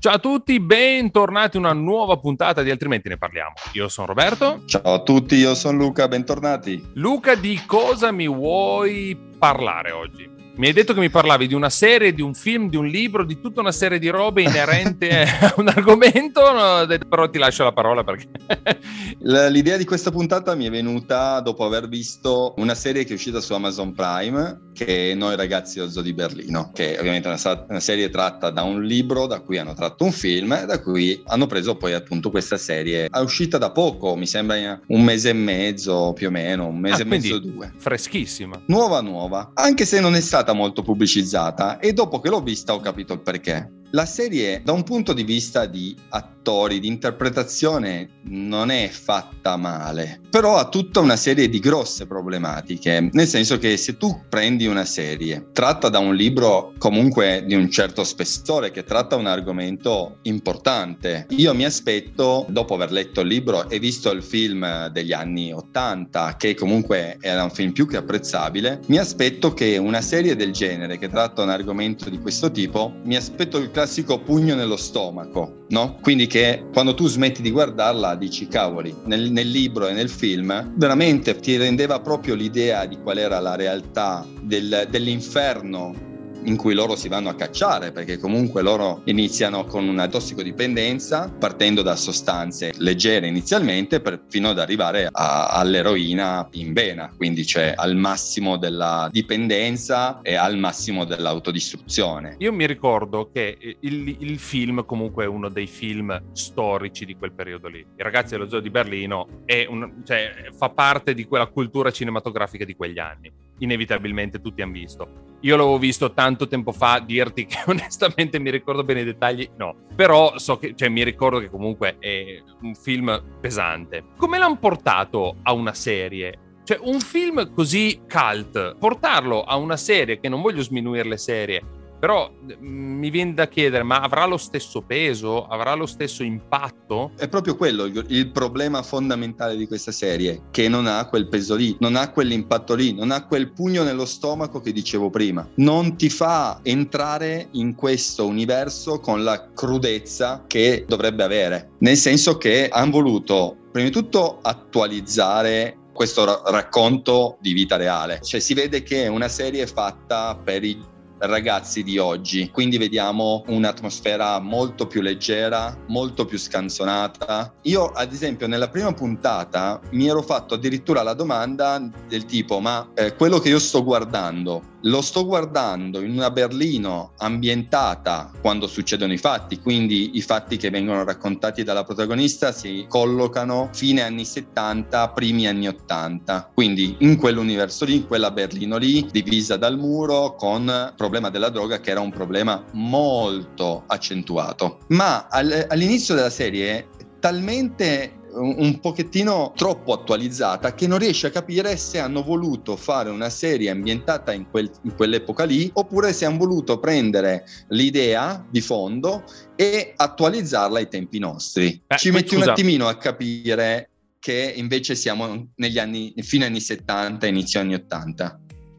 Ciao a tutti, bentornati in una nuova puntata di Altrimenti ne parliamo. Io sono Roberto. Ciao a tutti, io sono Luca, bentornati. Luca, di cosa mi vuoi parlare oggi? Mi hai detto che mi parlavi di una serie, di un film, di un libro, di tutta una serie di robe inerente a un argomento, no, però ti lascio la parola perché... L'idea di questa puntata mi è venuta dopo aver visto una serie che è uscita su Amazon Prime, che è Noi ragazzi dello Zoo di Berlino, che ovviamente è una serie tratta da un libro, da cui hanno tratto un film, e da cui hanno preso poi appunto questa serie. È uscita da poco, mi sembra un mese e mezzo più o meno, un mese e mezzo, due. Freschissima. Nuova, anche se non è stata molto pubblicizzata, e dopo che l'ho vista ho capito il perché. La serie, da un punto di vista di attori, di interpretazione, non è fatta male, però ha tutta una serie di grosse problematiche, nel senso che se tu prendi una serie tratta da un libro comunque di un certo spessore, che tratta un argomento importante, io mi aspetto, dopo aver letto il libro e visto il film degli anni 80, che comunque era un film più che apprezzabile, mi aspetto che una serie del genere, che tratta un argomento di questo tipo, mi aspetto il classico pugno nello stomaco, no? Quindi che quando tu smetti di guardarla dici cavoli, nel libro e nel film veramente ti rendeva proprio l'idea di qual era la realtà dell'inferno in cui loro si vanno a cacciare, perché comunque loro iniziano con una tossicodipendenza, partendo da sostanze leggere inizialmente fino ad arrivare all'eroina in vena, quindi cioè al massimo della dipendenza e al massimo dell'autodistruzione. Io mi ricordo che il film comunque è uno dei film storici di quel periodo lì. I ragazzi dello Zoo di Berlino fa parte di quella cultura cinematografica di quegli anni. Inevitabilmente tutti hanno visto. Io l'avevo visto tanto tempo fa, dirti che onestamente mi ricordo bene i dettagli, no. Però mi ricordo che comunque è un film pesante. Come l'hanno portato a una serie? Cioè, un film così cult, portarlo a una serie, che non voglio sminuire le serie, però mi viene da chiedere, ma avrà lo stesso peso? Avrà lo stesso impatto? È proprio quello il problema fondamentale di questa serie, che non ha quel peso lì, non ha quell'impatto lì, non ha quel pugno nello stomaco che dicevo prima. Non ti fa entrare in questo universo con la crudezza che dovrebbe avere. Nel senso che hanno voluto, prima di tutto, attualizzare questo racconto di vita reale. Cioè si vede che è una serie fatta per i ragazzi di oggi, quindi vediamo un'atmosfera molto più leggera, molto più scanzonata. Io ad esempio nella prima puntata mi ero fatto addirittura la domanda del tipo quello che io sto guardando lo sto guardando in una Berlino ambientata quando succedono i fatti, quindi i fatti che vengono raccontati dalla protagonista si collocano fine anni 70, primi anni 80, quindi in quell'universo lì, in quella Berlino lì, divisa dal muro, con il problema della droga che era un problema molto accentuato. Ma all'inizio della serie è talmente un pochettino troppo attualizzata che non riesce a capire se hanno voluto fare una serie ambientata in quell'epoca lì, oppure se hanno voluto prendere l'idea di fondo e attualizzarla ai tempi nostri. Ci metti un attimino a capire che invece siamo fine anni 70, inizio anni 80.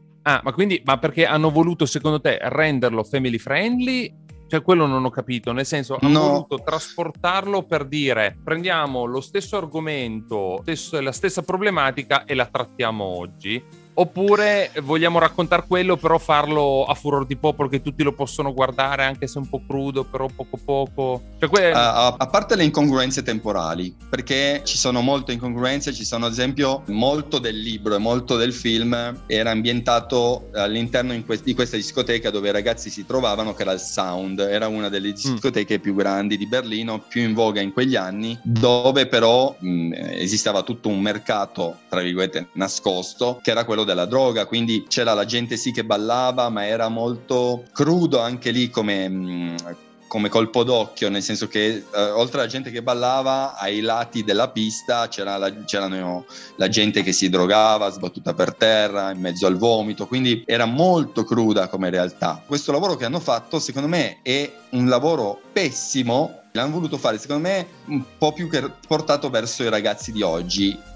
Ma perché hanno voluto, secondo te, renderlo family friendly? Cioè, quello non ho capito, nel senso, hanno voluto trasportarlo per dire prendiamo lo stesso argomento, la stessa problematica e la trattiamo oggi, oppure vogliamo raccontare quello però farlo a furor di popolo, che tutti lo possono guardare anche se un po' crudo, però poco. Cioè, a parte le incongruenze temporali, perché ci sono molte incongruenze, ci sono ad esempio molto del libro e molto del film era ambientato all'interno di questa discoteca dove i ragazzi si trovavano, che era il Sound, era una delle discoteche più grandi di Berlino, più in voga in quegli anni, dove però esisteva tutto un mercato, tra virgolette, nascosto, che era quello della droga, quindi c'era la gente sì che ballava, ma era molto crudo anche lì come colpo d'occhio, nel senso che oltre alla gente che ballava, ai lati della pista c'erano la gente che si drogava sbattuta per terra in mezzo al vomito, quindi era molto cruda come realtà. Questo lavoro che hanno fatto secondo me è un lavoro pessimo, l'hanno voluto fare secondo me un po' più portato verso i ragazzi di oggi,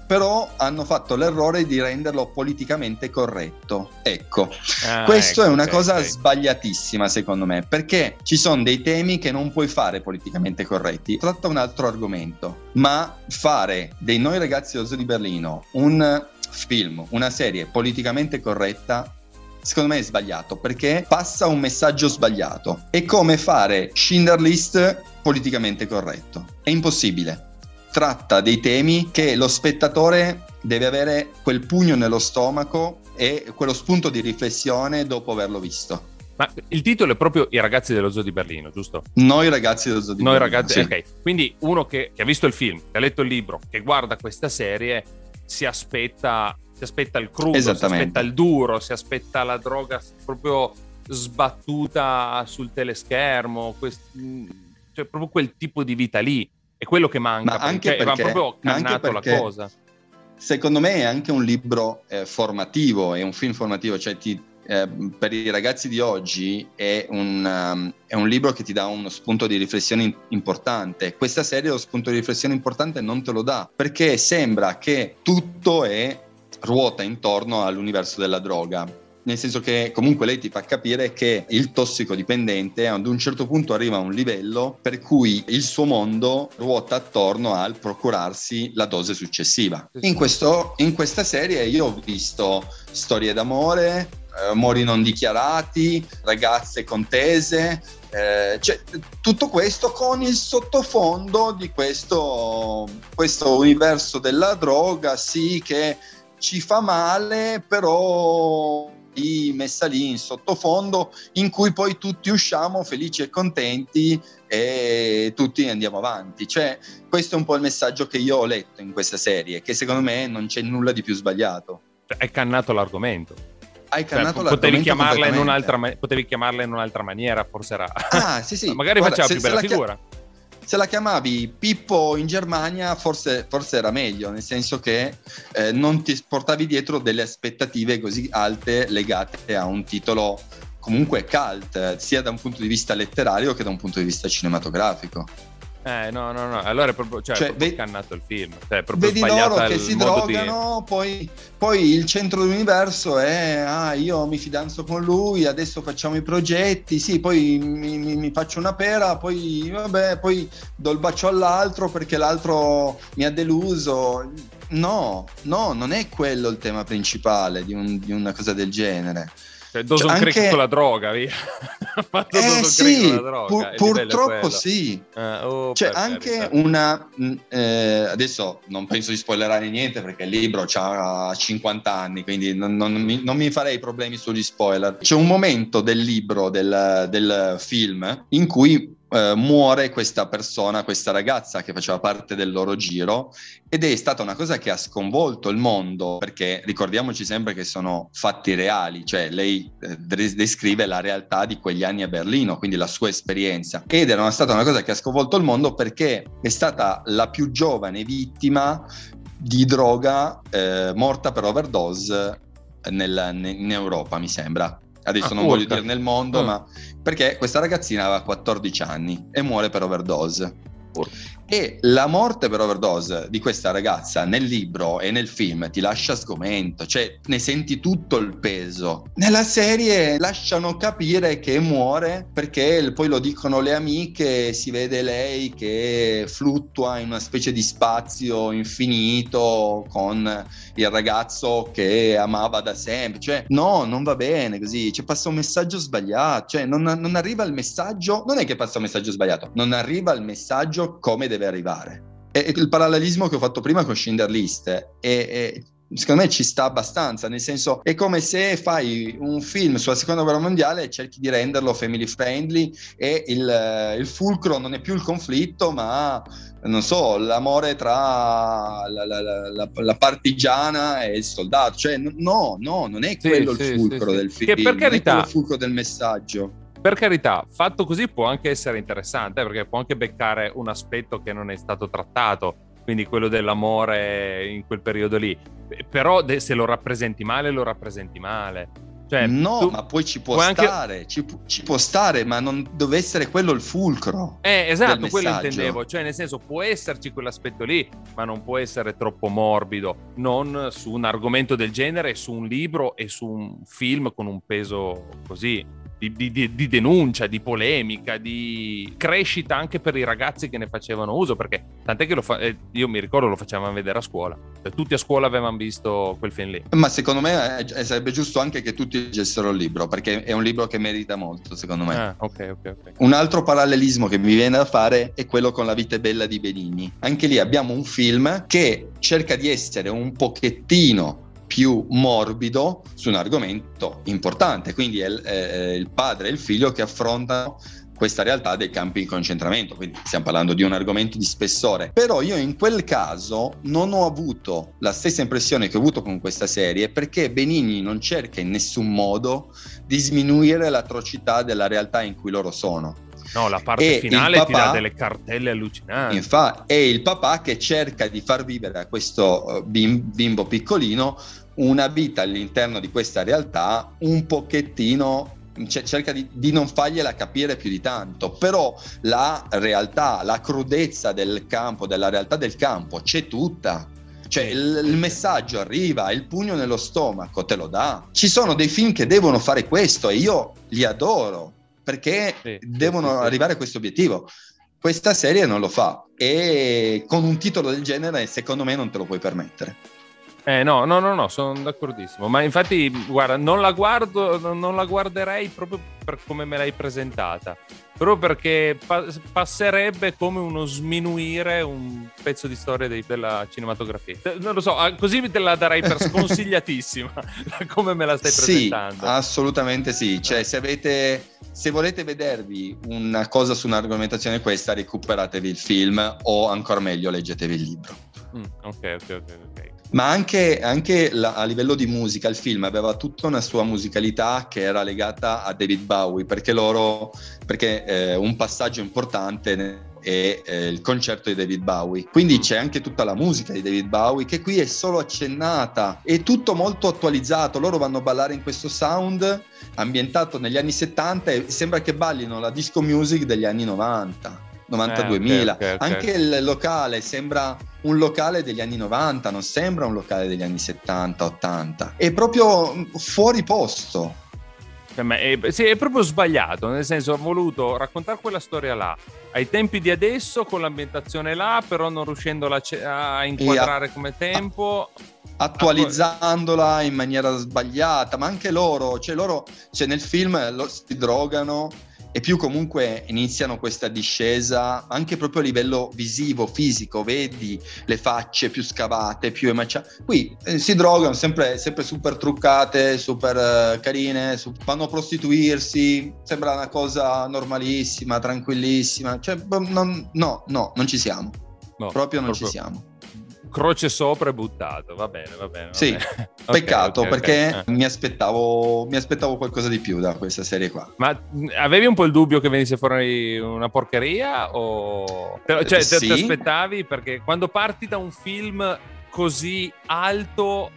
però hanno fatto l'errore di renderlo politicamente corretto. Ecco, questo è una cosa sbagliatissima secondo me, perché ci sono dei temi che non puoi fare politicamente corretti. Tratta un altro argomento, ma fare dei Noi ragazzi dello Zoo di Berlino un film, una serie politicamente corretta, secondo me è sbagliato, perché passa un messaggio sbagliato. È come fare Schindler List politicamente corretto. È impossibile. Tratta dei temi che lo spettatore deve avere quel pugno nello stomaco e quello spunto di riflessione dopo averlo visto. Ma il titolo è proprio I ragazzi dello Zoo di Berlino, giusto? Noi ragazzi dello Zoo di Berlino. Ragazzi, sì. Ok. Quindi uno che ha visto il film, che ha letto il libro, che guarda questa serie, si aspetta il crudo, si aspetta il duro, si aspetta la droga proprio sbattuta sul teleschermo, cioè proprio quel tipo di vita lì. È quello che manca, perché va proprio cannato la cosa. Secondo me è anche un libro formativo, è un film formativo, cioè per i ragazzi di oggi è un libro che ti dà uno spunto di riflessione importante. Questa serie lo spunto di riflessione importante non te lo dà, perché sembra che tutto ruota intorno all'universo della droga. Nel senso che comunque lei ti fa capire che il tossicodipendente ad un certo punto arriva a un livello per cui il suo mondo ruota attorno al procurarsi la dose successiva. In questa serie io ho visto storie d'amore, amori non dichiarati, ragazze contese, cioè, tutto questo con il sottofondo di questo universo della droga, sì, che ci fa male, però messa lì in sottofondo, in cui poi tutti usciamo felici e contenti e tutti andiamo avanti. Cioè, questo è un po' il messaggio che io ho letto in questa serie, che secondo me non c'è nulla di più sbagliato. Hai cannato l'argomento. Potevi chiamarla in un'altra maniera, forse era sì. Magari faceva più bella figura. Se la chiamavi Pippo in Germania forse era meglio, nel senso che non ti portavi dietro delle aspettative così alte legate a un titolo comunque cult, sia da un punto di vista letterario che da un punto di vista cinematografico. No, allora è proprio, proprio cannato il film, è proprio vedi loro che si drogano, poi il centro dell'universo è io mi fidanzo con lui, adesso facciamo i progetti, sì, poi mi faccio una pera, poi do il bacio all'altro perché l'altro mi ha deluso. No, non è quello il tema principale di una cosa del genere. Dawson Creek con la droga, via. Sì, con la droga. Purtroppo sì. C'è anche adesso non penso di spoilerare niente perché il libro ha 50 anni, quindi non mi farei problemi sugli spoiler. C'è un momento del libro, del film, in cui muore questa persona, questa ragazza che faceva parte del loro giro, ed è stata una cosa che ha sconvolto il mondo, perché ricordiamoci sempre che sono fatti reali, cioè lei descrive la realtà di quegli anni a Berlino, quindi la sua esperienza, ed era stata una cosa che ha sconvolto il mondo perché è stata la più giovane vittima di droga morta per overdose in Europa, mi sembra. Adesso non voglio dire nel mondo, ma perché questa ragazzina aveva 14 anni e muore per overdose. E la morte per overdose di questa ragazza nel libro e nel film ti lascia sgomento, cioè ne senti tutto il peso. Nella serie lasciano capire che muore perché poi lo dicono le amiche, si vede lei che fluttua in una specie di spazio infinito con il ragazzo che amava da sempre. Cioè no, non va bene così, cioè passa un messaggio sbagliato, cioè non arriva il messaggio, non è che passa un messaggio sbagliato, non arriva il messaggio come deve arrivare. E il parallelismo che ho fatto prima con Schindler List è secondo me ci sta abbastanza, nel senso è come se fai un film sulla seconda guerra mondiale e cerchi di renderlo family friendly e il fulcro non è più il conflitto ma non so, l'amore tra la partigiana e il soldato, cioè no, non è quello il fulcro del film, che per carità, non è quello il fulcro del messaggio. Per carità, fatto così può anche essere interessante, perché può anche beccare un aspetto che non è stato trattato, quindi quello dell'amore in quel periodo lì. Però se lo rappresenti male, lo rappresenti male. Cioè, no, ma poi ci può stare, ci può stare, ma non deve essere quello il fulcro. Esatto, quello intendevo. Cioè, nel senso, può esserci quell'aspetto lì, ma non può essere troppo morbido. Non su un argomento del genere, su un libro e su un film con un peso così. Di denuncia, di polemica, di crescita anche per i ragazzi che ne facevano uso, perché tant'è che io mi ricordo lo facevano vedere a scuola, cioè, tutti a scuola avevano visto quel film lì. Ma secondo me sarebbe giusto anche che tutti leggessero il libro, perché è un libro che merita molto, secondo me. Ok. Un altro parallelismo che mi viene da fare è quello con La vita è bella di Benigni. Anche lì abbiamo un film che cerca di essere un pochettino più morbido su un argomento importante, quindi è il padre e il figlio che affrontano questa realtà dei campi di concentramento, quindi stiamo parlando di un argomento di spessore. Però io in quel caso non ho avuto la stessa impressione che ho avuto con questa serie, perché Benigni non cerca in nessun modo di sminuire l'atrocità della realtà in cui loro sono. No, la parte finale ti dà delle cartelle allucinanti. Infatti, è il papà che cerca di far vivere a questo bimbo piccolino una vita all'interno di questa realtà un pochettino, cerca di non fargliela capire più di tanto, però la realtà, la crudezza del campo, della realtà del campo c'è tutta. Cioè il messaggio arriva, il pugno nello stomaco te lo dà. Ci sono dei film che devono fare questo e io li adoro, perché devono arrivare a questo obiettivo. Questa serie non lo fa, e con un titolo del genere secondo me non te lo puoi permettere. No, sono d'accordissimo. Ma infatti, guarda, non la guarderei proprio per come me l'hai presentata. Proprio perché passerebbe come uno sminuire un pezzo di storia della cinematografia. Non lo so, così te la darei per sconsigliatissima, come me la stai presentando. Sì, assolutamente sì. Cioè, se volete vedervi una cosa su un'argomentazione questa, recuperatevi il film, o ancora meglio, leggetevi il libro. Ok. Ma anche a livello di musica, il film aveva tutta una sua musicalità che era legata a David Bowie, perché un passaggio importante è il concerto di David Bowie. Quindi c'è anche tutta la musica di David Bowie, che qui è solo accennata, è tutto molto attualizzato. Loro vanno a ballare in questo sound ambientato negli anni 70 e sembra che ballino la disco music degli anni 90-2000. Okay. Anche il locale sembra un locale degli anni 90, non sembra un locale degli anni 70-80. È proprio fuori posto. È proprio sbagliato, nel senso, ha voluto raccontare quella storia là ai tempi di adesso, con l'ambientazione là, però non riuscendo a inquadrare come tempo, attualizzandola in maniera sbagliata. Ma anche loro nel film si drogano e più comunque iniziano questa discesa anche proprio a livello visivo, fisico. Vedi le facce più scavate, più emaciate. Qui si drogano, sempre super truccate, super carine, vanno a prostituirsi, sembra una cosa normalissima, tranquillissima. Cioè, non ci siamo. Proprio non ci siamo. Croce sopra e buttato, va bene. Sì, peccato, perché mi aspettavo qualcosa di più da questa serie qua. Ma avevi un po' il dubbio che venisse fuori una porcheria, o ti aspettavi? Perché quando parti da un film così alto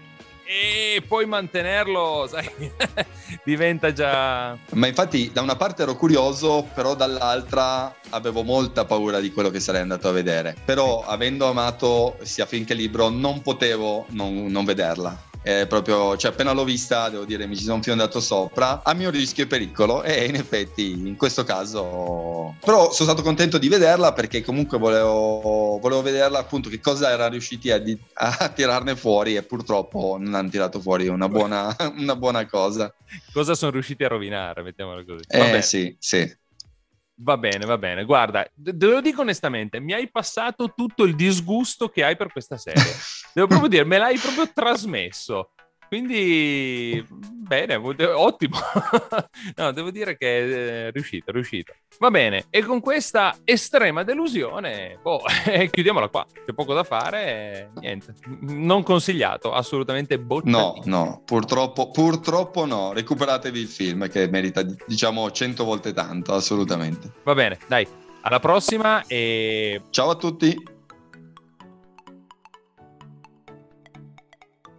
e poi mantenerlo, sai, diventa già... Ma infatti da una parte ero curioso, però dall'altra avevo molta paura di quello che sarei andato a vedere. Però avendo amato sia film che libro, non potevo non vederla. Proprio, cioè, appena l'ho vista, devo dire, mi ci sono fiondato sopra a mio rischio e pericolo, e in effetti in questo caso però sono stato contento di vederla, perché comunque volevo vederla, appunto, che cosa era riusciti a tirarne fuori, e purtroppo non hanno tirato fuori una buona cosa. Cosa sono riusciti a rovinare, mettiamolo così. Sì. Va bene. Guarda, te lo dico onestamente, mi hai passato tutto il disgusto che hai per questa serie. Devo proprio dire, me l'hai proprio trasmesso. Quindi, bene, ottimo. No, devo dire che è riuscito. Va bene, e con questa estrema delusione, chiudiamola qua. C'è poco da fare, niente. Non consigliato, assolutamente bocciatissimo. No, purtroppo no. Recuperatevi il film, che merita, 100 volte tanto, assolutamente. Va bene, dai, alla prossima e... Ciao a tutti!